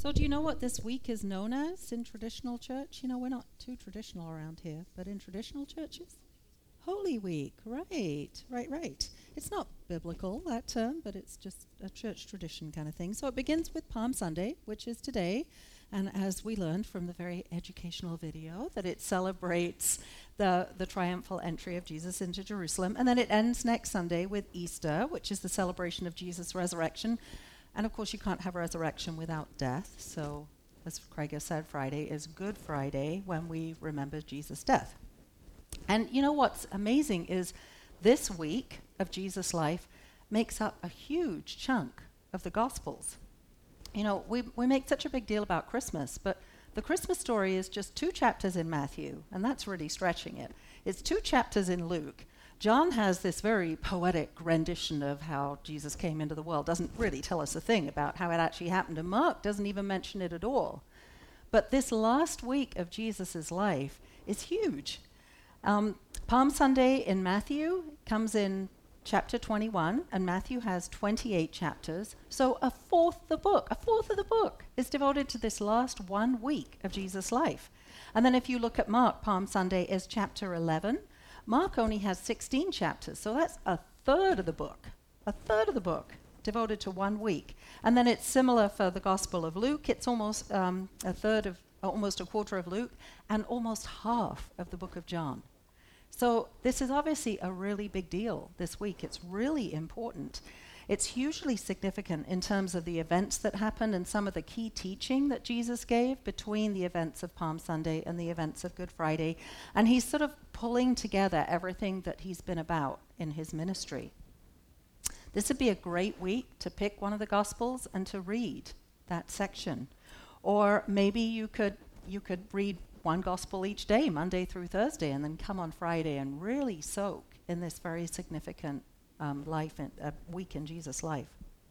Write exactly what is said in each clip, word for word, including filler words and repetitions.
So do you know what this week is known as in traditional church? You know, we're not too traditional around here, but in traditional churches? Holy Week, right, right, right. It's not biblical, that term, but it's just a church tradition kind of thing. So it begins with Palm Sunday, which is today, and as we learned from the very educational video, that it celebrates the, the triumphal entry of Jesus into Jerusalem, and then it ends next Sunday with Easter, which is the celebration of Jesus' resurrection. And of course, you can't have resurrection without death, so as Craig has said, Friday is Good Friday when we remember Jesus' death. And you know what's amazing is this week of Jesus' life makes up a huge chunk of the Gospels. You know, we, we make such a big deal about Christmas, but the Christmas story is just two chapters in Matthew, and that's really stretching it. It's two chapters in Luke. John has this very poetic rendition of how Jesus came into the world, doesn't really tell us a thing about how it actually happened, and Mark doesn't even mention it at all. But this last week of Jesus' life is huge. Um, Palm Sunday in Matthew comes in chapter twenty-one, and Matthew has twenty-eight chapters, so a fourth of the book, a fourth of the book is devoted to this last one week of Jesus' life. And then if you look at Mark, Palm Sunday is chapter eleven. Mark only has sixteen chapters, so that's a third of the book, a third of the book devoted to one week. And then it's similar for the Gospel of Luke. It's almost um, a third of, almost a quarter of Luke, and almost half of the book of John. So this is obviously a really big deal this week. It's really important. It's hugely significant in terms of the events that happened and some of the key teaching that Jesus gave between the events of Palm Sunday and the events of Good Friday. And he's sort of pulling together everything that he's been about in his ministry. This would be a great week to pick one of the Gospels and to read that section. Or maybe you could you could read one Gospel each day, Monday through Thursday, and then come on Friday and really soak in this very significant Um, life, in, a week in Jesus' life.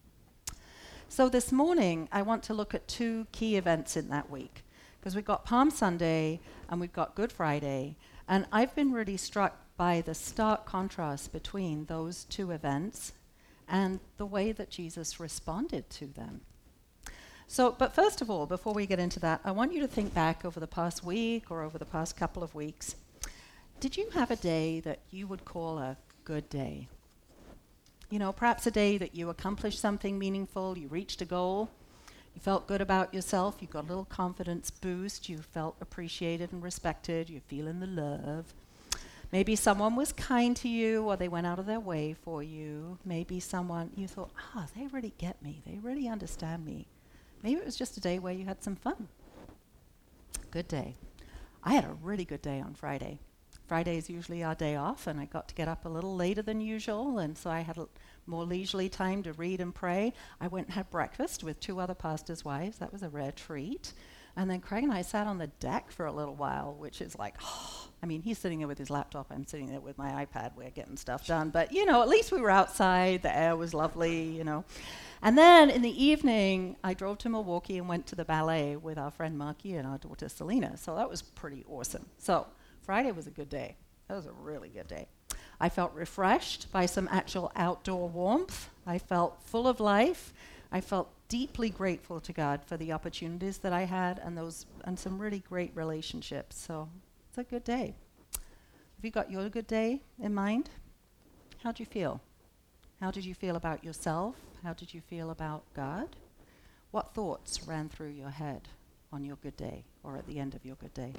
So this morning, I want to look at two key events in that week, because we've got Palm Sunday and we've got Good Friday, and I've been really struck by the stark contrast between those two events and the way that Jesus responded to them. So, but first of all, before we get into that, I want you to think back over the past week or over the past couple of weeks. Did you have a day that you would call a good day? You know, perhaps a day that you accomplished something meaningful, you reached a goal, you felt good about yourself, you got a little confidence boost, you felt appreciated and respected, you're feeling the love. Maybe someone was kind to you or they went out of their way for you. Maybe someone, you thought, ah, oh, they really get me, they really understand me. Maybe it was just a day where you had some fun. Good day. I had a really good day on Friday. Friday is usually our day off, and I got to get up a little later than usual, and so I had a l- more leisurely time to read and pray. I went and had breakfast with two other pastors' wives. That was a rare treat. And then Craig and I sat on the deck for a little while, which is like, oh, I mean, he's sitting there with his laptop. I'm sitting there with my iPad. We're getting stuff done. But, you know, at least we were outside. The air was lovely, you know. And then in the evening, I drove to Milwaukee and went to the ballet with our friend Marky and our daughter Selena. So that was pretty awesome. So Friday was a good day. That was a really good day. I felt refreshed by some actual outdoor warmth. I felt full of life. I felt deeply grateful to God for the opportunities that I had and those and some really great relationships. So it's a good day. Have you got your good day in mind? How'd you feel? How did you feel about yourself? How did you feel about God? What thoughts ran through your head on your good day or at the end of your good day?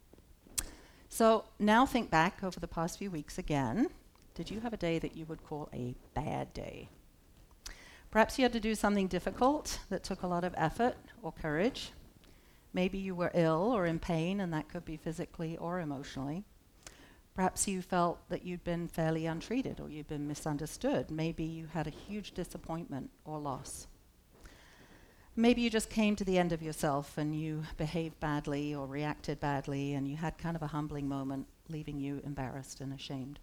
So now think back over the past few weeks again. Did you have a day that you would call a bad day? Perhaps you had to do something difficult that took a lot of effort or courage. Maybe you were ill or in pain, and that could be physically or emotionally. Perhaps you felt that you'd been fairly untreated or you'd been misunderstood. Maybe you had a huge disappointment or loss. Maybe you just came to the end of yourself and you behaved badly or reacted badly and you had kind of a humbling moment, leaving you embarrassed and ashamed.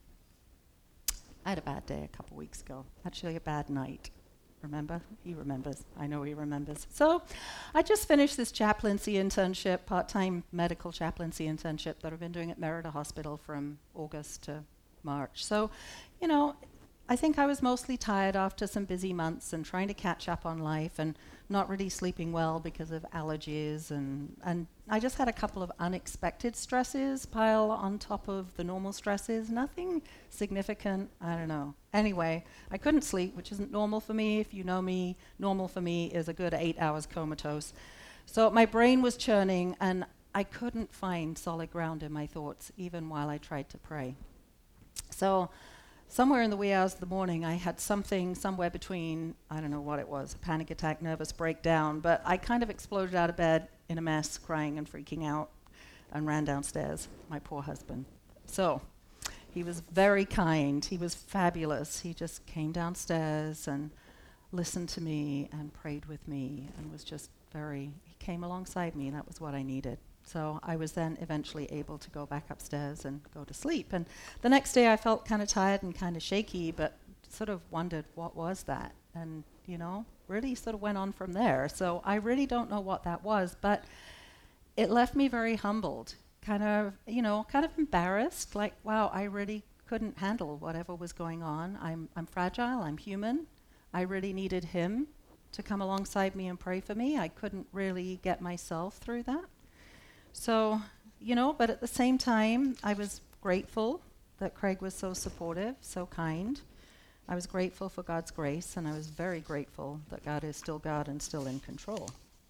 I had a bad day a couple weeks ago, actually a bad night. Remember? He remembers. I know he remembers. So I just finished this chaplaincy internship, part-time medical chaplaincy internship that I've been doing at Merida Hospital from August to March. So, you know, I think I was mostly tired after some busy months and trying to catch up on life and not really sleeping well because of allergies, and, and I just had a couple of unexpected stresses pile on top of the normal stresses. Nothing significant, I don't know. Anyway, I couldn't sleep, which isn't normal for me. If you know me, normal for me is a good eight hours comatose. So my brain was churning, and I couldn't find solid ground in my thoughts, even while I tried to pray. So somewhere in the wee hours of the morning, I had something somewhere between, I don't know what it was, a panic attack, nervous breakdown, but I kind of exploded out of bed in a mess, crying and freaking out, and ran downstairs, my poor husband. So he was very kind. He was fabulous. He just came downstairs and listened to me and prayed with me and was just very, he came alongside me, and that was what I needed. So I was then eventually able to go back upstairs and go to sleep. And the next day I felt kind of tired and kind of shaky, but sort of wondered, what was that? And, you know, really sort of went on from there. So I really don't know what that was, but it left me very humbled, kind of, you know, kind of embarrassed, like, wow, I really couldn't handle whatever was going on. I'm, I'm fragile, I'm human. I really needed him to come alongside me and pray for me. I couldn't really get myself through that. So, you know, but at the same time, I was grateful that Craig was so supportive, so kind. I was grateful for God's grace, and I was very grateful that God is still God and still in control.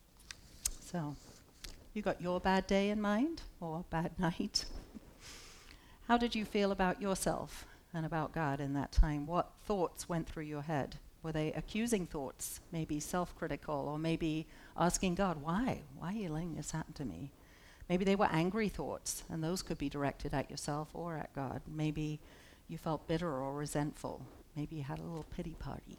So, you got your bad day in mind, or bad night? How did you feel about yourself and about God in that time? What thoughts went through your head? Were they accusing thoughts, maybe self-critical, or maybe asking God, why? Why are you letting this happen to me? Maybe they were angry thoughts, and those could be directed at yourself or at God. Maybe you felt bitter or resentful. Maybe you had a little pity party.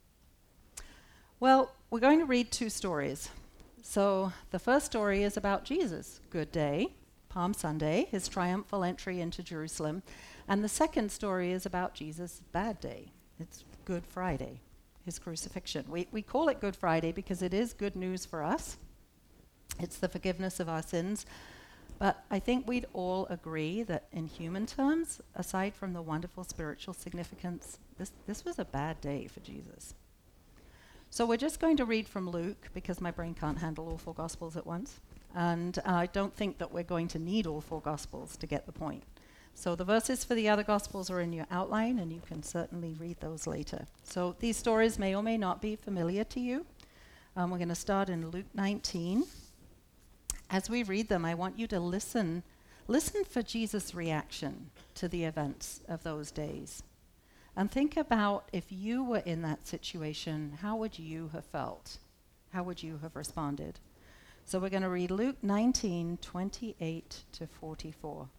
Well, we're going to read two stories. So the first story is about Jesus' good day, Palm Sunday, his triumphal entry into Jerusalem. And the second story is about Jesus' bad day. It's Good Friday, his crucifixion. We, we call it Good Friday because it is good news for us. It's the forgiveness of our sins. But I think we'd all agree that in human terms, aside from the wonderful spiritual significance, this, this was a bad day for Jesus. So we're just going to read from Luke, because my brain can't handle all four Gospels at once. And uh, I don't think that we're going to need all four Gospels to get the point. So the verses for the other Gospels are in your outline, and you can certainly read those later. So these stories may or may not be familiar to you. Um, we're going to start in Luke nineteen. As we read them, I want you to listen, listen for Jesus' reaction to the events of those days. And think about, if you were in that situation, how would you have felt? How would you have responded? So we're going to read Luke nineteen, twenty-eight to forty-four.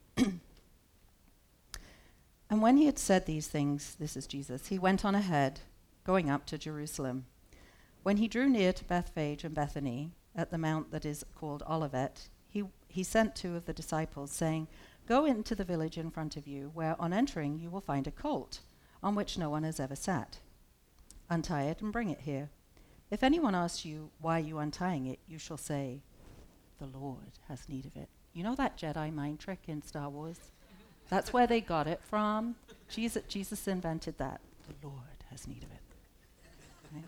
And when he had said these things, this is Jesus, he went on ahead, going up to Jerusalem. When he drew near to Bethphage and Bethany, at the mount that is called Olivet, he, he sent two of the disciples, saying, "Go into the village in front of you, where on entering you will find a colt, on which no one has ever sat. Untie it and bring it here. If anyone asks you why you are untying it, you shall say, 'The Lord has need of it.'" You know that Jedi mind trick in Star Wars? That's where they got it from. Jesus, Jesus invented that. The Lord has need of it. Right?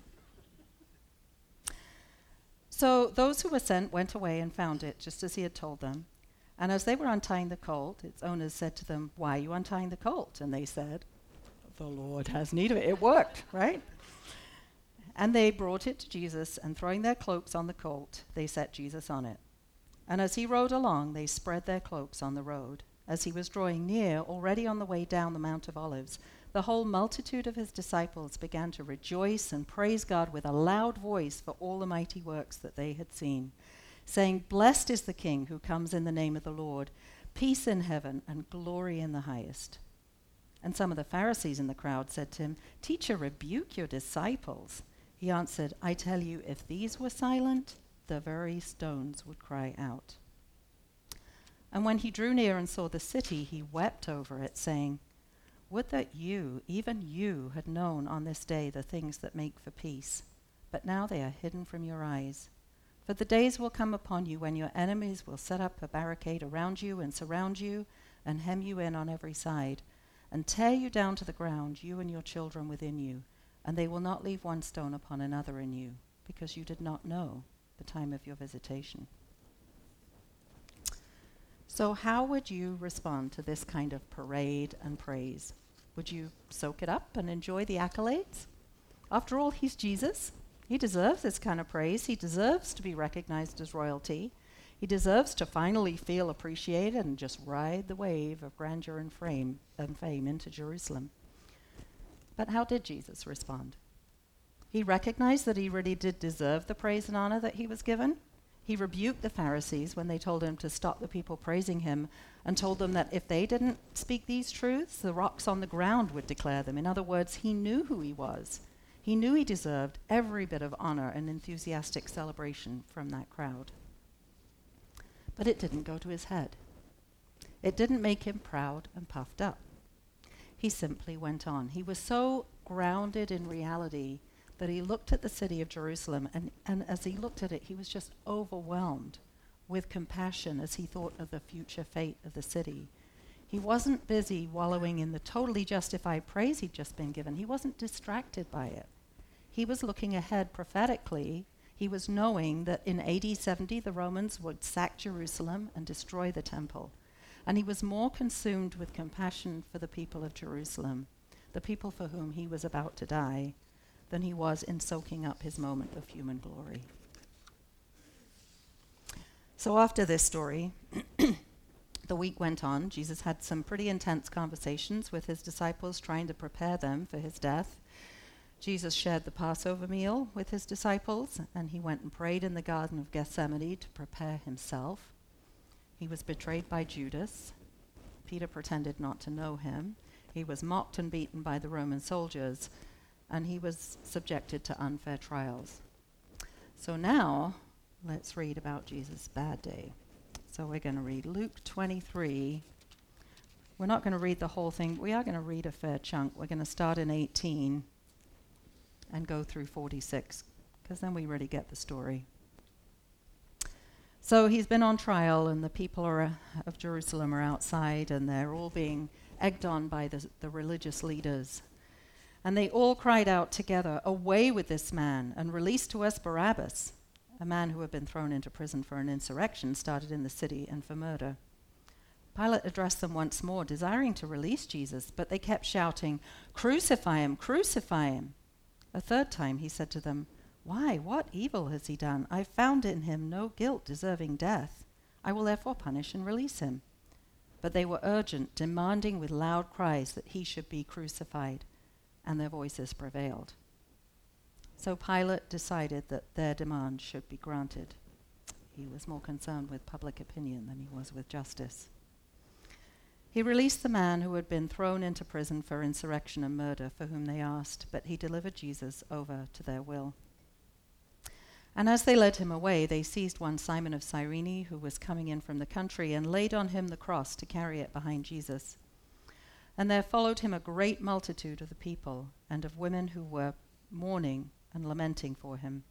So those who were sent went away and found it, just as he had told them. And as they were untying the colt, its owners said to them, "Why are you untying the colt?" And they said, "The Lord has need of it." It worked, right? And they brought it to Jesus, and throwing their cloaks on the colt, they set Jesus on it. And as he rode along, they spread their cloaks on the road. As he was drawing near, already on the way down the Mount of Olives, the whole multitude of his disciples began to rejoice and praise God with a loud voice for all the mighty works that they had seen, saying, "Blessed is the King who comes in the name of the Lord, peace in heaven and glory in the highest." And some of the Pharisees in the crowd said to him, "Teacher, rebuke your disciples." He answered, "I tell you, if these were silent, the very stones would cry out." And when he drew near and saw the city, he wept over it, saying, "Would that you, even you, had known on this day the things that make for peace. But now they are hidden from your eyes. For the days will come upon you when your enemies will set up a barricade around you and surround you and hem you in on every side, and tear you down to the ground, you and your children within you, and they will not leave one stone upon another in you, because you did not know the time of your visitation. So how would you respond to this kind of parade and praise? Would you soak it up and enjoy the accolades? After all, he's Jesus. He deserves this kind of praise. He deserves to be recognized as royalty. He deserves to finally feel appreciated and just ride the wave of grandeur and fame and fame into Jerusalem. But how did Jesus respond? He recognized that he really did deserve the praise and honor that he was given. He rebuked the Pharisees when they told him to stop the people praising him and told them that if they didn't speak these truths, the rocks on the ground would declare them. In other words, he knew who he was. He knew he deserved every bit of honor and enthusiastic celebration from that crowd. But it didn't go to his head. It didn't make him proud and puffed up. He simply went on. He was so grounded in reality that he looked at the city of Jerusalem, and, and as he looked at it, he was just overwhelmed with compassion as he thought of the future fate of the city. He wasn't busy wallowing in the totally justified praise he'd just been given. He wasn't distracted by it. He was looking ahead prophetically. He was knowing that in A D seventy, the Romans would sack Jerusalem and destroy the temple. And he was more consumed with compassion for the people of Jerusalem, the people for whom he was about to die, than he was in soaking up his moment of human glory. So after this story, the week went on. Jesus had some pretty intense conversations with his disciples, trying to prepare them for his death. Jesus shared the Passover meal with his disciples, and he went and prayed in the Garden of Gethsemane to prepare himself. He was betrayed by Judas. Peter pretended not to know him. He was mocked and beaten by the Roman soldiers, and he was subjected to unfair trials. So now, let's read about Jesus' bad day. So we're going to read Luke twenty-three. We're not going to read the whole thing. We are going to read a fair chunk. We're going to start in eighteen and go through forty-six, because then we really get the story. So he's been on trial, and the people are, uh, of Jerusalem are outside, and they're all being egged on by the, the religious leaders. And they all cried out together, "Away with this man, and release to us Barabbas," a man who had been thrown into prison for an insurrection started in the city and for murder. Pilate addressed them once more, desiring to release Jesus, but they kept shouting, "Crucify him, crucify him." A third time he said to them, "Why, what evil has he done? I found in him no guilt deserving death. I will therefore punish and release him." But they were urgent, demanding with loud cries that he should be crucified, and their voices prevailed. So Pilate decided that their demand should be granted. He was more concerned with public opinion than he was with justice. He released the man who had been thrown into prison for insurrection and murder, for whom they asked, but he delivered Jesus over to their will. And as they led him away, they seized one Simon of Cyrene, who was coming in from the country, and laid on him the cross to carry it behind Jesus. And there followed him a great multitude of the people, and of women who were mourning and lamenting for him.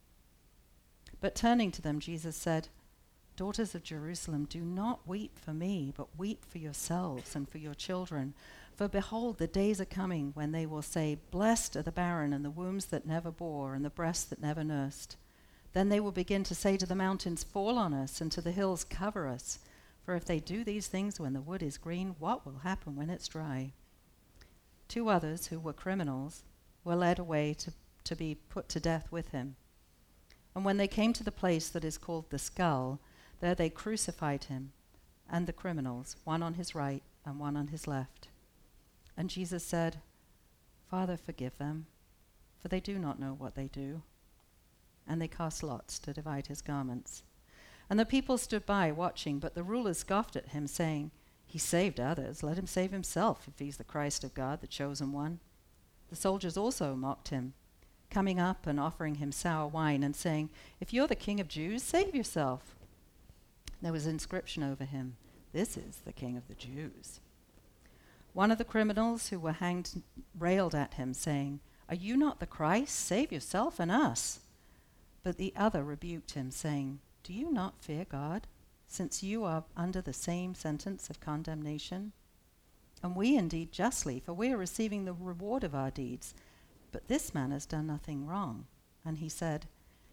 But turning to them, Jesus said, "Daughters of Jerusalem, do not weep for me, but weep for yourselves and for your children. For behold, the days are coming when they will say, 'Blessed are the barren and the wombs that never bore and the breasts that never nursed.' Then they will begin to say to the mountains, 'Fall on us,' and to the hills, 'Cover us.' For if they do these things when the wood is green, what will happen when it's dry?" Two others, who were criminals, were led away to, to be put to death with him. And when they came to the place that is called the Skull, there they crucified him and the criminals, one on his right and one on his left. And Jesus said, "Father, forgive them, for they do not know what they do." And they cast lots to divide his garments. And the people stood by watching, but the rulers scoffed at him, saying, "He saved others, let him save himself, if he's the Christ of God, the chosen one." The soldiers also mocked him, coming up and offering him sour wine and saying, "If you're the King of Jews, save yourself." There was an inscription over him, "This is the King of the Jews." One of the criminals who were hanged railed at him, saying, "Are you not the Christ? Save yourself and us." But the other rebuked him, saying, "Do you not fear God, since you are under the same sentence of condemnation? And we indeed justly, for we are receiving the reward of our deeds. But this man has done nothing wrong." And he said,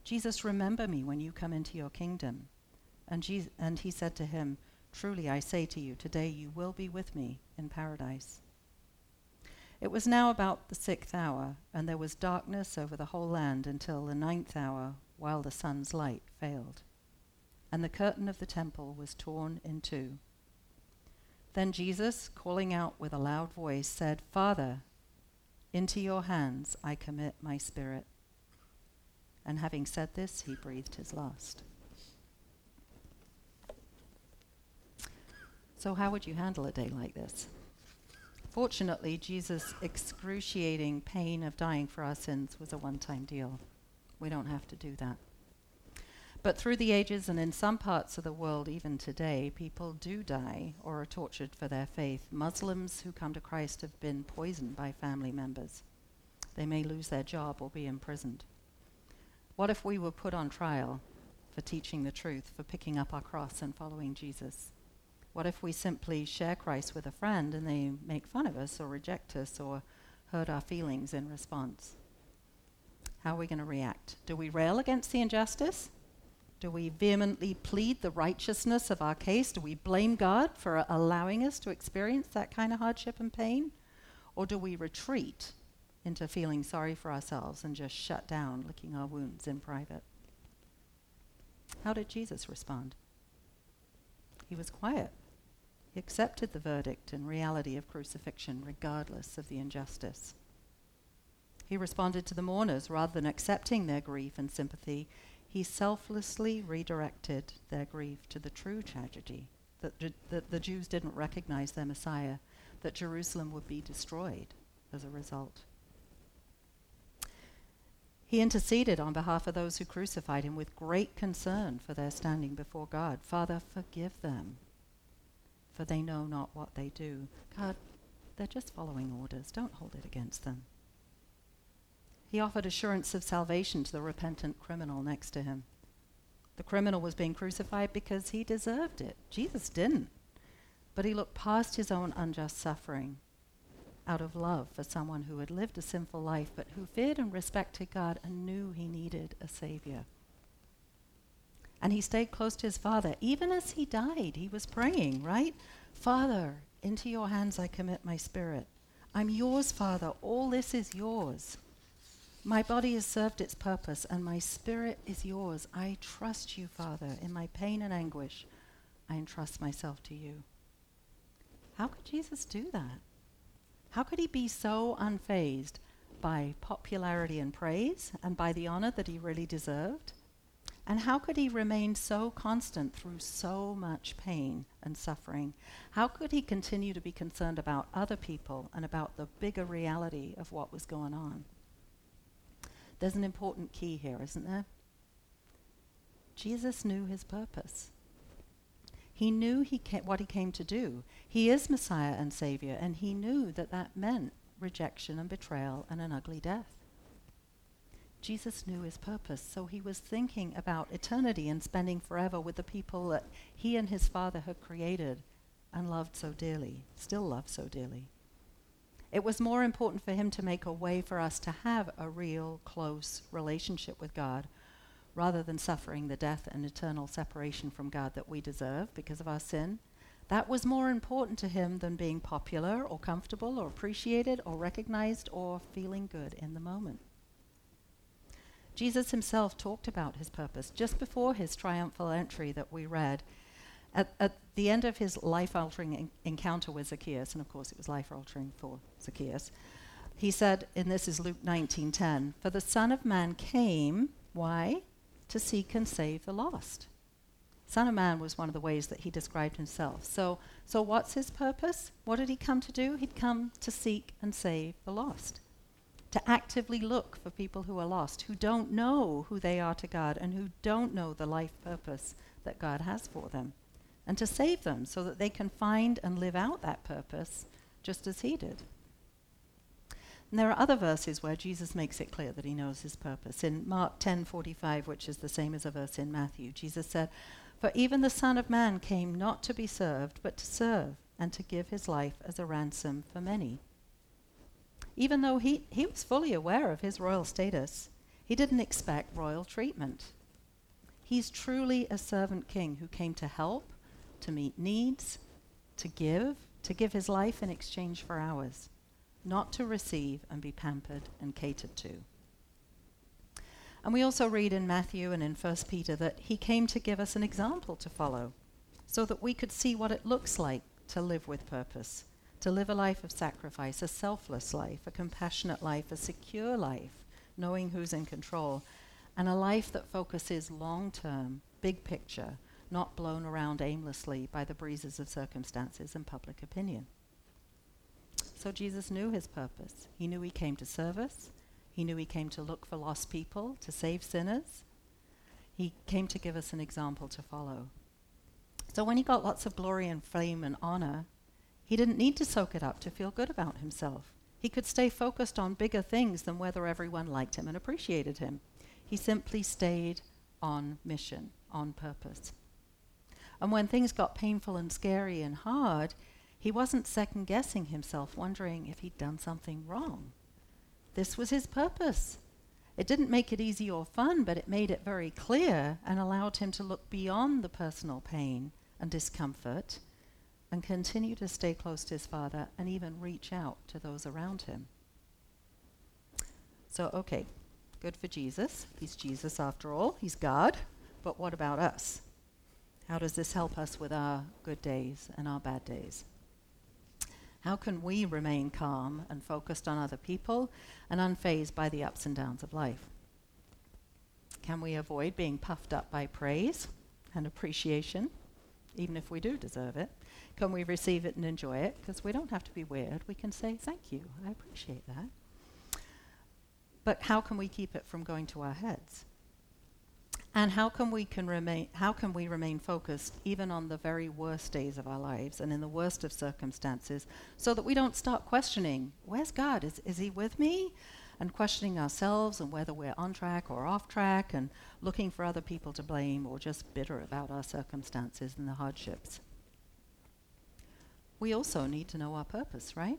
Jesus, remember me when you come into your kingdom. And, Je- and he said to him, truly I say to you, today you will be with me in paradise. It was now about the sixth hour, and there was darkness over the whole land until the ninth hour, while the sun's light failed. And the curtain of the temple was torn in two. Then Jesus, calling out with a loud voice, said, Father, into your hands I commit my spirit. And having said this, he breathed his last. So how would you handle a day like this? Fortunately, Jesus' excruciating pain of dying for our sins was a one-time deal. We don't have to do that. But through the ages and in some parts of the world, even today, people do die or are tortured for their faith. Muslims who come to Christ have been poisoned by family members. They may lose their job or be imprisoned. What if we were put on trial for teaching the truth, for picking up our cross and following Jesus? What if we simply share Christ with a friend and they make fun of us or reject us or hurt our feelings in response? How are we going to react? Do we rail against the injustice? Do we vehemently plead the righteousness of our case? Do we blame God for uh, allowing us to experience that kind of hardship and pain? Or do we retreat into feeling sorry for ourselves and just shut down, licking our wounds in private? How did Jesus respond? He was quiet. He accepted the verdict and reality of crucifixion regardless of the injustice. He responded to the mourners rather than accepting their grief and sympathy. He selflessly redirected their grief to the true tragedy, that, Ju- that the Jews didn't recognize their Messiah, that Jerusalem would be destroyed as a result. He interceded on behalf of those who crucified him with great concern for their standing before God. Father, forgive them, for they know not what they do. God, they're just following orders. Don't hold it against them. He offered assurance of salvation to the repentant criminal next to him. The criminal was being crucified because he deserved it. Jesus didn't. But he looked past his own unjust suffering out of love for someone who had lived a sinful life but who feared and respected God and knew he needed a savior. And he stayed close to his Father. Even as he died, he was praying, right? Father, into your hands I commit my spirit. I'm yours, Father. All this is yours. My body has served its purpose, and my spirit is yours. I trust you, Father. In my pain and anguish, I entrust myself to you. How could Jesus do that? How could he be so unfazed by popularity and praise and by the honor that he really deserved? And how could he remain so constant through so much pain and suffering? How could he continue to be concerned about other people and about the bigger reality of what was going on? There's an important key here, isn't there? Jesus knew his purpose. He knew he ca- what he came to do. He is Messiah and Savior, and he knew that that meant rejection and betrayal and an ugly death. Jesus knew his purpose, so he was thinking about eternity and spending forever with the people that he and his Father had created and loved so dearly, still love so dearly. It was more important for him to make a way for us to have a real, close relationship with God, rather than suffering the death and eternal separation from God that we deserve because of our sin. That was more important to him than being popular or comfortable or appreciated or recognized or feeling good in the moment. Jesus himself talked about his purpose just before his triumphal entry that we read. At, at the end of his life-altering en- encounter with Zacchaeus, and of course it was life-altering for Zacchaeus, he said, and this is Luke nineteen ten, "For the Son of Man came," why? "To seek and save the lost." Son of Man was one of the ways that he described himself. So, so what's his purpose? What did he come to do? He'd come to seek and save the lost, to actively look for people who are lost, who don't know who they are to God and who don't know the life purpose that God has for them, and to save them so that they can find and live out that purpose just as he did. And there are other verses where Jesus makes it clear that he knows his purpose. In Mark ten forty-five, which is the same as a verse in Matthew, Jesus said, "For even the Son of Man came not to be served, but to serve, and to give his life as a ransom for many." Even though he, he was fully aware of his royal status, He didn't expect royal treatment. He's truly a servant king who came to help, to meet needs, to give, to give his life in exchange for ours, not to receive and be pampered and catered to. And we also read in Matthew and in First Peter that he came to give us an example to follow so that we could see what it looks like to live with purpose, to live a life of sacrifice, a selfless life, a compassionate life, a secure life, knowing who's in control, and a life that focuses long-term, big picture, not blown around aimlessly by the breezes of circumstances and public opinion. So Jesus knew his purpose. He knew he came to serve us. He knew he came to look for lost people, to save sinners. He came to give us an example to follow. So when he got lots of glory and fame and honor, he didn't need to soak it up to feel good about himself. He could stay focused on bigger things than whether everyone liked him and appreciated him. He simply stayed on mission, on purpose. And when things got painful and scary and hard, he wasn't second-guessing himself, wondering if he'd done something wrong. This was his purpose. It didn't make it easy or fun, but it made it very clear and allowed him to look beyond the personal pain and discomfort and continue to stay close to his Father and even reach out to those around him. So, okay, good for Jesus. He's Jesus after all. He's God. But what about us? How does this help us with our good days and our bad days? How can we remain calm and focused on other people and unfazed by the ups and downs of life? Can we avoid being puffed up by praise and appreciation, even if we do deserve it? Can we receive it and enjoy it? Because we don't have to be weird. We can say, thank you, I appreciate that. But how can we keep it from going to our heads? And how can we can remain how can we remain focused even on the very worst days of our lives and in the worst of circumstances so that we don't start questioning, where's God? Is is he with me? And questioning ourselves and whether we're on track or off track and looking for other people to blame or just bitter about our circumstances and the hardships. We also need to know our purpose, right?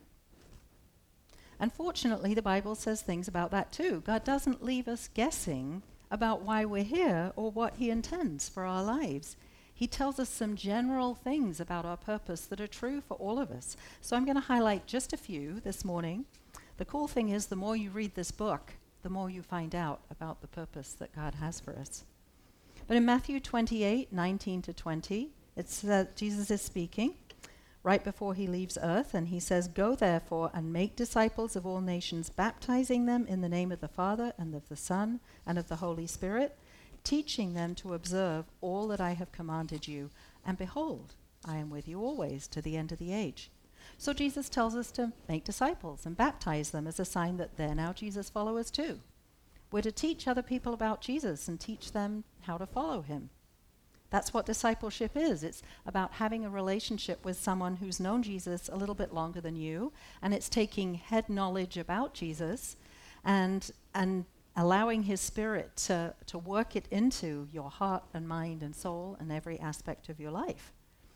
And fortunately, the Bible says things about that too. God doesn't leave us guessing about why we're here or what he intends for our lives. He tells us some general things about our purpose that are true for all of us. So I'm going to highlight just a few this morning. The cool thing is the more you read this book, the more you find out about the purpose that God has for us. But in Matthew twenty-eight, nineteen to twenty, it's uh, Jesus is speaking right before he leaves earth, and he says, "Go therefore and make disciples of all nations, baptizing them in the name of the Father and of the Son and of the Holy Spirit, teaching them to observe all that I have commanded you. And behold, I am with you always to the end of the age." So Jesus tells us to make disciples and baptize them as a sign that they're now Jesus followers too. We're to teach other people about Jesus and teach them how to follow him. That's what discipleship is. It's about having a relationship with someone who's known Jesus a little bit longer than you, and it's taking head knowledge about Jesus and and allowing his Spirit to, to work it into your heart and mind and soul and every aspect of your life.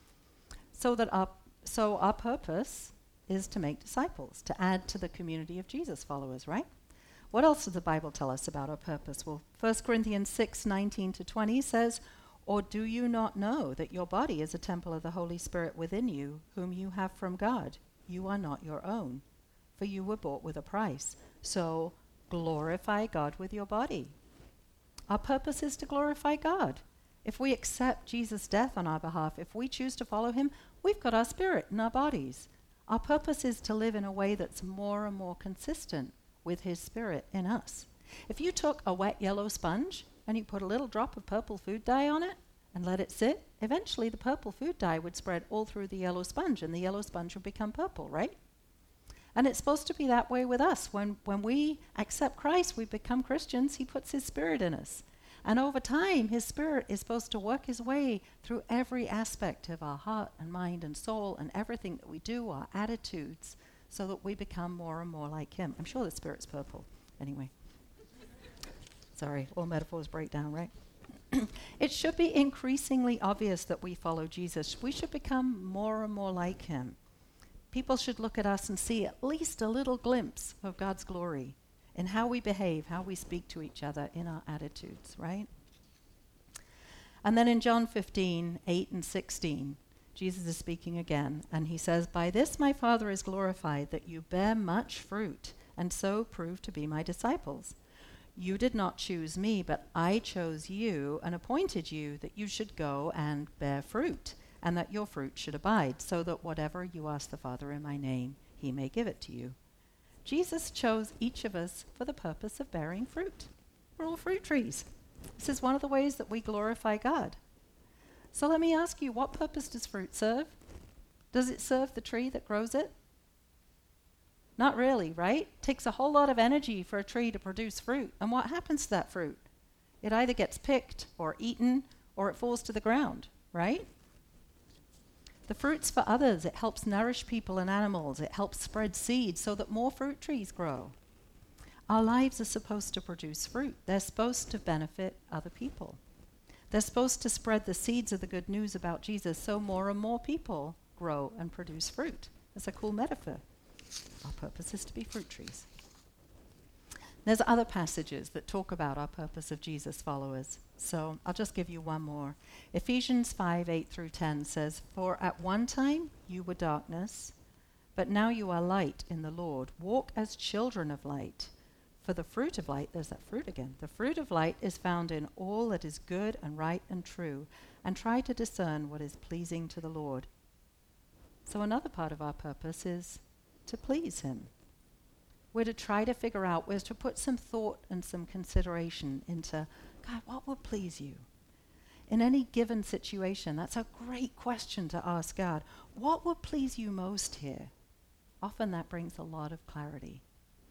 So that our, so our purpose is to make disciples, to add to the community of Jesus followers, right? What else does the Bible tell us about our purpose? Well, First Corinthians six, nineteen to twenty says, "Or do you not know that your body is a temple of the Holy Spirit within you, whom you have from God? You are not your own, for you were bought with a price. So glorify God with your body." Our purpose is to glorify God. If we accept Jesus' death on our behalf, if we choose to follow him, we've got our spirit in our bodies. Our purpose is to live in a way that's more and more consistent with his Spirit in us. If you took a wet yellow sponge and you put a little drop of purple food dye on it and let it sit, eventually the purple food dye would spread all through the yellow sponge and the yellow sponge would become purple, right? And it's supposed to be that way with us. When, when we accept Christ, we become Christians, he puts his Spirit in us. And over time, his Spirit is supposed to work his way through every aspect of our heart and mind and soul and everything that we do, our attitudes, so that we become more and more like him. I'm sure the Spirit's purple. Anyway. Sorry, all metaphors break down, right? It should be increasingly obvious that we follow Jesus. We should become more and more like him. People should look at us and see at least a little glimpse of God's glory in how we behave, how we speak to each other, in our attitudes, right? And then in John fifteen, eight and sixteen, Jesus is speaking again, and he says, "By this my Father is glorified, that you bear much fruit, and so prove to be my disciples. You did not choose me, but I chose you and appointed you that you should go and bear fruit, and that your fruit should abide, so that whatever you ask the Father in my name, he may give it to you." Jesus chose each of us for the purpose of bearing fruit. We're all fruit trees. This is one of the ways that we glorify God. So let me ask you, what purpose does fruit serve? Does it serve the tree that grows it? Not really, right? It takes a whole lot of energy for a tree to produce fruit. And what happens to that fruit? It either gets picked or eaten or it falls to the ground, right? The fruit's for others. It helps nourish people and animals. It helps spread seeds so that more fruit trees grow. Our lives are supposed to produce fruit. They're supposed to benefit other people. They're supposed to spread the seeds of the good news about Jesus so more and more people grow and produce fruit. That's a cool metaphor. Our purpose is to be fruit trees. There's other passages that talk about our purpose of Jesus followers. So I'll just give you one more. Ephesians five, eight through ten says, "For at one time you were darkness, but now you are light in the Lord. Walk as children of light. For the fruit of light," there's that fruit again, "the fruit of light is found in all that is good and right and true, and try to discern what is pleasing to the Lord." So another part of our purpose is to please him. We're to try to figure out, we're to put some thought and some consideration into, God, what would please you? In any given situation, that's a great question to ask God. What would please you most here? Often that brings a lot of clarity.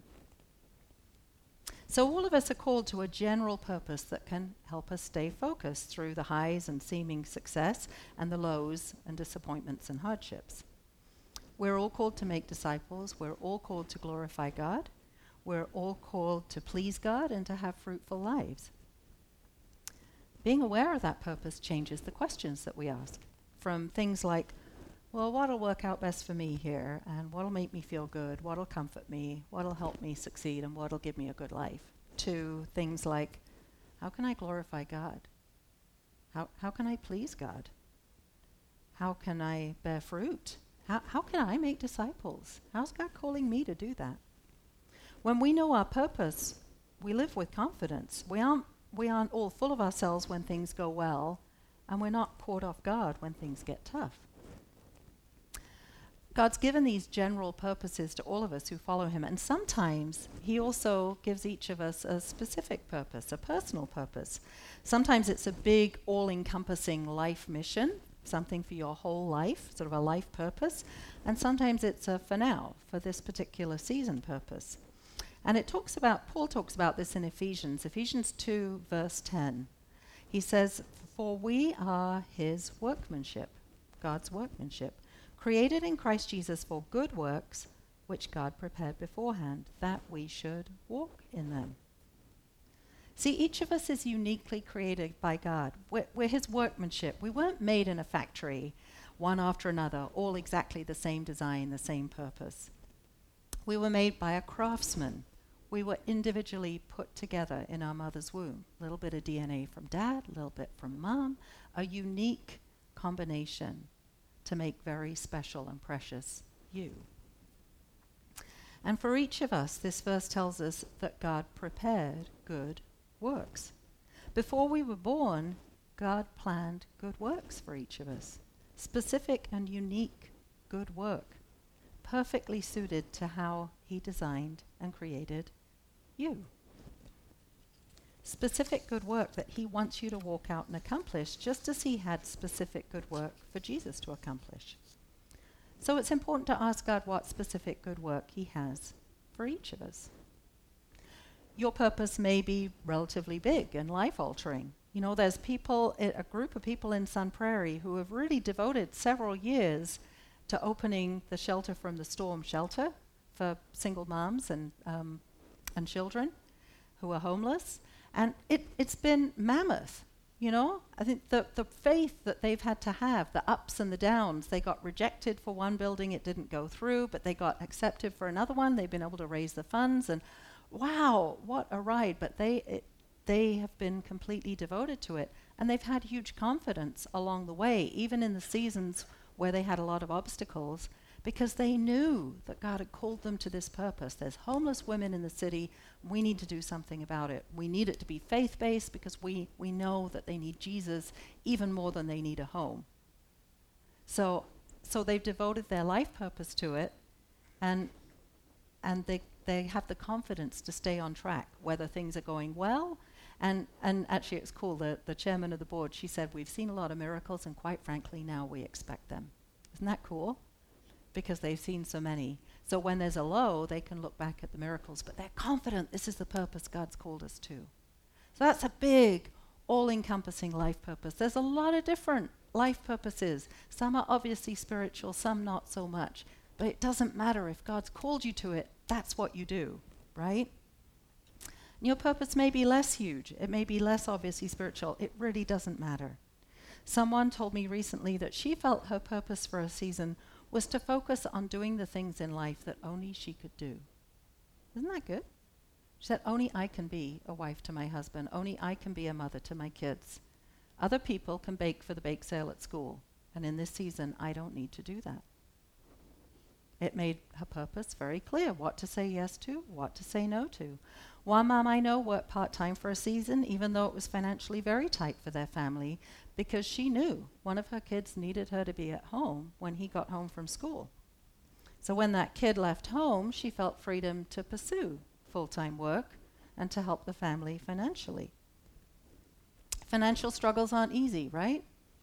So all of us are called to a general purpose that can help us stay focused through the highs and seeming success and the lows and disappointments and hardships. We're all called to make disciples. We're all called to glorify God. We're all called to please God and to have fruitful lives. Being aware of that purpose changes the questions that we ask, from things like, well, what'll work out best for me here, and what'll make me feel good, what'll comfort me, what'll help me succeed, and what'll give me a good life, to things like, how can I glorify God? How, how can I please God? How can I bear fruit? How, how can I make disciples? How's God calling me to do that? When we know our purpose, we live with confidence. We aren't, we aren't all full of ourselves when things go well, and we're not caught off guard when things get tough. God's given these general purposes to all of us who follow him, and sometimes he also gives each of us a specific purpose, a personal purpose. Sometimes it's a big, all-encompassing life mission, something for your whole life, sort of a life purpose, and sometimes it's a for now, for this particular season purpose. And it talks about, Paul talks about this in Ephesians, Ephesians two, verse ten. He says, "For we are his workmanship," God's workmanship, "created in Christ Jesus for good works, which God prepared beforehand, that we should walk in them." See, each of us is uniquely created by God. We're, we're his workmanship. We weren't made in a factory, one after another, all exactly the same design, the same purpose. We were made by a craftsman. We were individually put together in our mother's womb. A little bit of D N A from dad, a little bit from mom, a unique combination to make very special and precious you. And for each of us, this verse tells us that God prepared good works. Before we were born, God planned good works for each of us. Specific and unique good work, perfectly suited to how he designed and created you. Specific good work that he wants you to walk out and accomplish, just as he had specific good work for Jesus to accomplish. So it's important to ask God what specific good work he has for each of us. Your purpose may be relatively big and life-altering. You know, there's people, i- a group of people in Sun Prairie who have really devoted several years to opening the Shelter from the Storm shelter for single moms and um, and children who are homeless. And it, it's been mammoth, you know? I think the, the faith that they've had to have, the ups and the downs, they got rejected for one building, it didn't go through, but they got accepted for another one. They've been able to raise the funds, and wow, what a ride. But they, it, they have been completely devoted to it. And they've had huge confidence along the way, even in the seasons where they had a lot of obstacles, because they knew that God had called them to this purpose. There's homeless women in the city. We need to do something about it. We need it to be faith-based because we, we know that they need Jesus even more than they need a home. So, so they've devoted their life purpose to it, and and they they have the confidence to stay on track, whether things are going well. And and actually it's cool, the, the chairman of the board, she said, we've seen a lot of miracles, and quite frankly, now we expect them. Isn't that cool? Because they've seen so many. So when there's a low, they can look back at the miracles, but they're confident this is the purpose God's called us to. So that's a big, all-encompassing life purpose. There's a lot of different life purposes. Some are obviously spiritual, some not so much. But it doesn't matter. If God's called you to it, that's what you do, right? And your purpose may be less huge. It may be less obviously spiritual. It really doesn't matter. Someone told me recently that she felt her purpose for a season was to focus on doing the things in life that only she could do. Isn't that good? She said, only I can be a wife to my husband. Only I can be a mother to my kids. Other people can bake for the bake sale at school. And in this season, I don't need to do that. It made her purpose very clear, what to say yes to, what to say no to. One mom I know worked part-time for a season, even though it was financially very tight for their family, because she knew one of her kids needed her to be at home when he got home from school. So when that kid left home, she felt freedom to pursue full-time work and to help the family financially. Financial struggles aren't easy, right?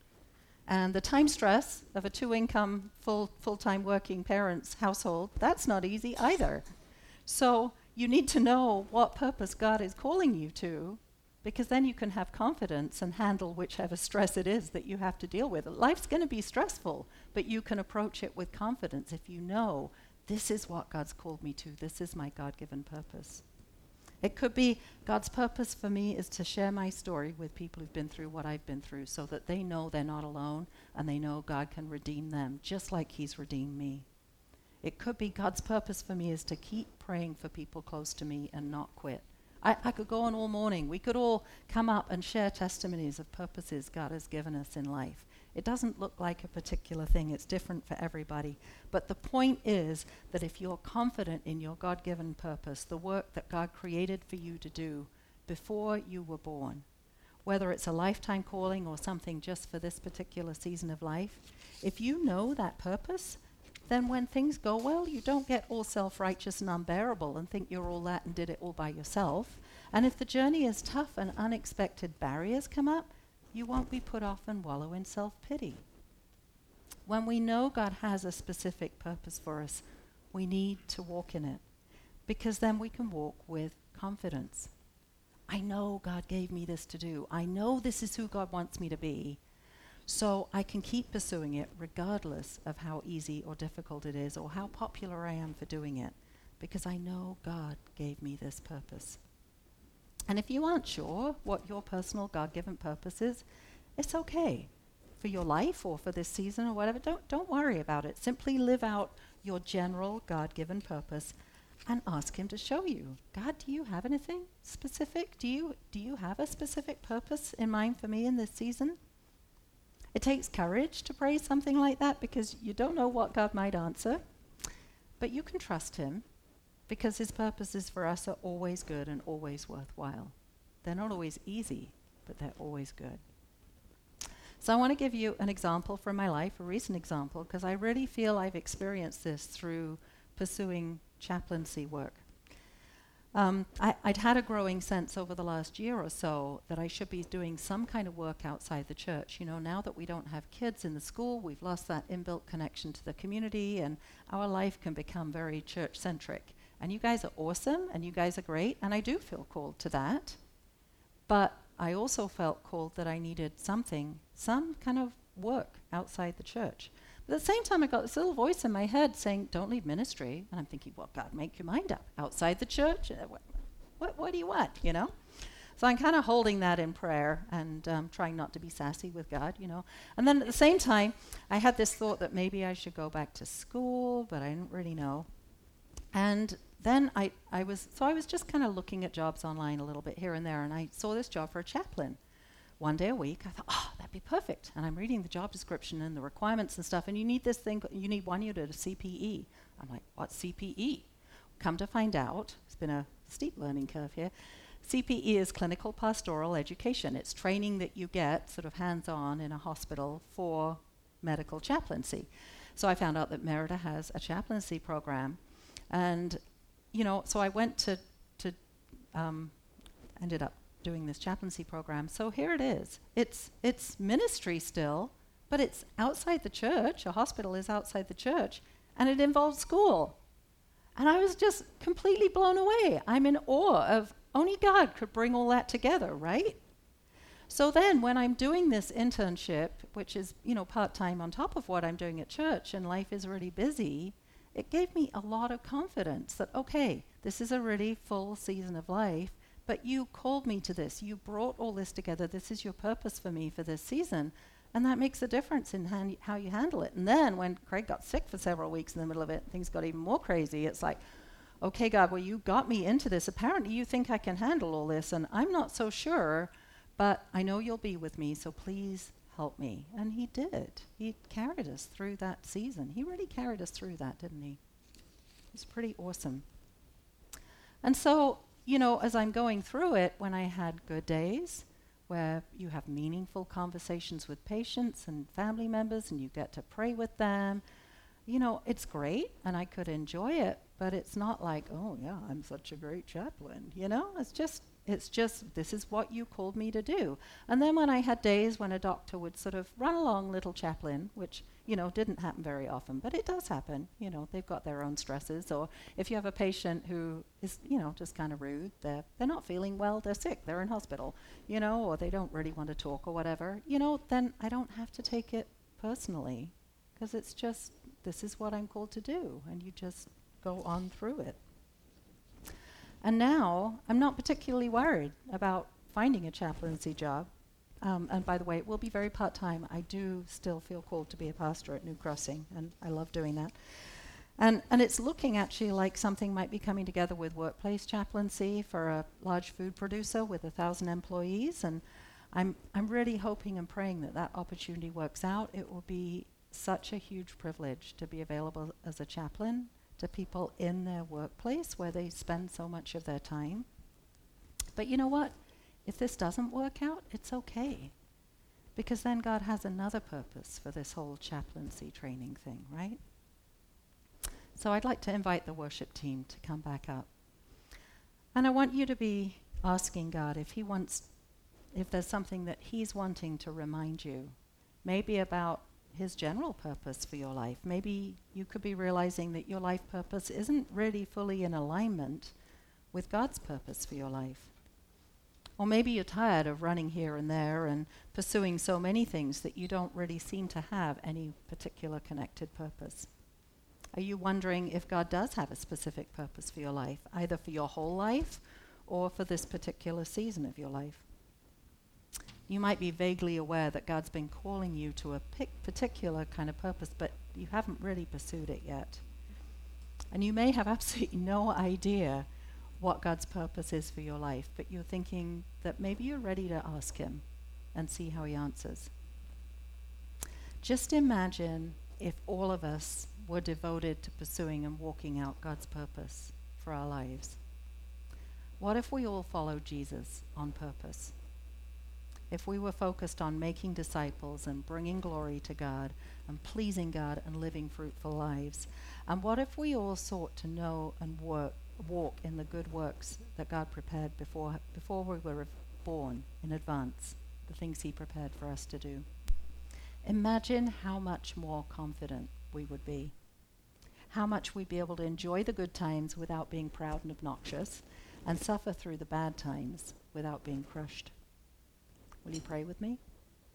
And the time stress of a two-income, full, full-time working parent's household, that's not easy either. So you need to know what purpose God is calling you to, because then you can have confidence and handle whichever stress it is that you have to deal with. Life's going to be stressful, but you can approach it with confidence if you know, this is what God's called me to. This is my God-given purpose. It could be God's purpose for me is to share my story with people who've been through what I've been through, so that they know they're not alone and they know God can redeem them just like he's redeemed me. It could be God's purpose for me is to keep praying for people close to me and not quit. I, I could go on all morning. We could all come up and share testimonies of purposes God has given us in life. It doesn't look like a particular thing. It's different for everybody. But the point is that if you're confident in your God-given purpose, the work that God created for you to do before you were born, whether it's a lifetime calling or something just for this particular season of life, if you know that purpose, then when things go well, you don't get all self-righteous and unbearable and think you're all that and did it all by yourself. And if the journey is tough and unexpected barriers come up, you won't be put off and wallow in self-pity. When we know God has a specific purpose for us, we need to walk in it, because then we can walk with confidence. I know God gave me this to do. I know this is who God wants me to be. So I can keep pursuing it regardless of how easy or difficult it is or how popular I am for doing it, because I know God gave me this purpose. And if you aren't sure what your personal God-given purpose is, it's okay. For your life or for this season or whatever, don't, don't worry about it. Simply live out your general God-given purpose and ask him to show you. God, do you have anything specific? Do you, do you have a specific purpose in mind for me in this season? It takes courage to pray something like that, because you don't know what God might answer. But you can trust him, because his purposes for us are always good and always worthwhile. They're not always easy, but they're always good. So I want to give you an example from my life, a recent example, because I really feel I've experienced this through pursuing chaplaincy work. Um, I, I'd had a growing sense over the last year or so that I should be doing some kind of work outside the church. You know, now that we don't have kids in the school, we've lost that inbuilt connection to the community, and our life can become very church-centric. And you guys are awesome, and you guys are great, and I do feel called to that. But I also felt called that I needed something, some kind of work outside the church. But at the same time, I got this little voice in my head saying, don't leave ministry. And I'm thinking, well, God, make your mind up. Outside the church? Uh, what, what, what do you want, you know? So I'm kind of holding that in prayer and um, trying not to be sassy with God, you know. And then at the same time, I had this thought that maybe I should go back to school, but I didn't really know. And then I, I was, so I was just kind of looking at jobs online a little bit here and there, and I saw this job for a chaplain. One day a week, I thought, oh, that'd be perfect. And I'm reading the job description and the requirements and stuff, and you need this thing, you need one unit of C P E. I'm like, what's C P E? Come to find out, it's been a steep learning curve here. C P E is clinical pastoral education. It's training that you get sort of hands-on in a hospital for medical chaplaincy. So I found out that Merida has a chaplaincy program, and you know, so I went to, to um, ended up doing this chaplaincy program. So here it is. It's it's ministry still, but it's outside the church. A hospital is outside the church, and it involves school. And I was just completely blown away. I'm in awe of only God could bring all that together, right? So then when I'm doing this internship, which is, you know, part-time on top of what I'm doing at church, and life is really busy, it gave me a lot of confidence that, okay, this is a really full season of life, but you called me to this. You brought all this together. This is your purpose for me for this season. And that makes a difference in han- how you handle it. And then when Craig got sick for several weeks in the middle of it, things got even more crazy. It's like, okay, God, well, you got me into this. Apparently you think I can handle all this, and I'm not so sure, but I know you'll be with me, so please help me. And he did. He carried us through that season. He really carried us through that, didn't he? It was pretty awesome. And so, you know, as I'm going through it, when I had good days, where you have meaningful conversations with patients and family members, and you get to pray with them, you know, it's great, and I could enjoy it, but it's not like, oh yeah, I'm such a great chaplain, you know? It's just, it's just, this is what you called me to do. And then when I had days when a doctor would sort of run along little chaplain, which, you know, didn't happen very often, but it does happen, you know, they've got their own stresses. Or if you have a patient who is, you know, just kind of rude, they're, they're not feeling well, they're sick, they're in hospital, you know, or they don't really want to talk or whatever, you know, then I don't have to take it personally, because it's just, this is what I'm called to do, and you just go on through it. And now, I'm not particularly worried about finding a chaplaincy job. Um, and by the way, it will be very part-time. I do still feel called to be a pastor at New Crossing, and I love doing that. And, and it's looking actually like something might be coming together with workplace chaplaincy for a large food producer with a thousand employees. And I'm, I'm really hoping and praying that that opportunity works out. It will be such a huge privilege to be available as a chaplain to people in their workplace where they spend so much of their time. But you know what? If this doesn't work out, it's okay. Because then God has another purpose for this whole chaplaincy training thing, right? So I'd like to invite the worship team to come back up. And I want you to be asking God if he wants, if there's something that he's wanting to remind you, maybe about his general purpose for your life. Maybe you could be realizing that your life purpose isn't really fully in alignment with God's purpose for your life. Or maybe you're tired of running here and there and pursuing so many things that you don't really seem to have any particular connected purpose. Are you wondering if God does have a specific purpose for your life, either for your whole life or for this particular season of your life? You might be vaguely aware that God's been calling you to a pic- particular kind of purpose, but you haven't really pursued it yet. And you may have absolutely no idea what God's purpose is for your life, but you're thinking that maybe you're ready to ask him and see how he answers. Just imagine if all of us were devoted to pursuing and walking out God's purpose for our lives. What if we all followed Jesus on purpose? If we were focused on making disciples and bringing glory to God and pleasing God and living fruitful lives? And what if we all sought to know and work, walk in the good works that God prepared before, before we were born in advance, the things he prepared for us to do? Imagine how much more confident we would be. How much we'd be able to enjoy the good times without being proud and obnoxious, and suffer through the bad times without being crushed. Will you pray with me?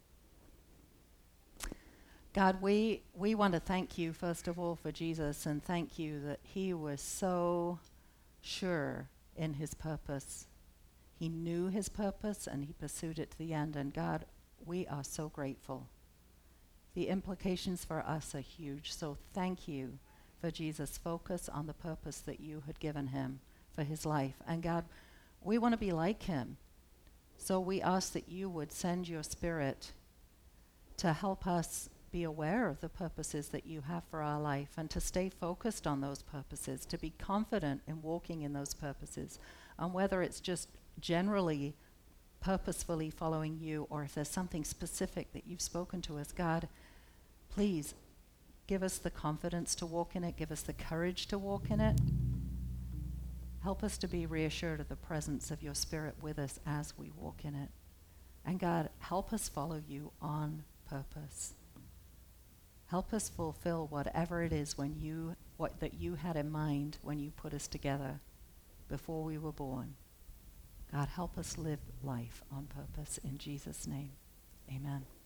God, we, we want to thank you, first of all, for Jesus, and thank you that he was so sure in his purpose. He knew his purpose, and he pursued it to the end. And God, we are so grateful. The implications for us are huge, so thank you for Jesus, focus on the purpose that you had given him for his life. And God, we want to be like him. So we ask that you would send your Spirit to help us be aware of the purposes that you have for our life and to stay focused on those purposes, to be confident in walking in those purposes. And whether it's just generally purposefully following you or if there's something specific that you've spoken to us, God, please give us the confidence to walk in it. Give us the courage to walk in it. Help us to be reassured of the presence of your Spirit with us as we walk in it. And God, help us follow you on purpose. Help us fulfill whatever it is when you what that you had in mind when you put us together before we were born. God, help us live life on purpose in Jesus' name. Amen.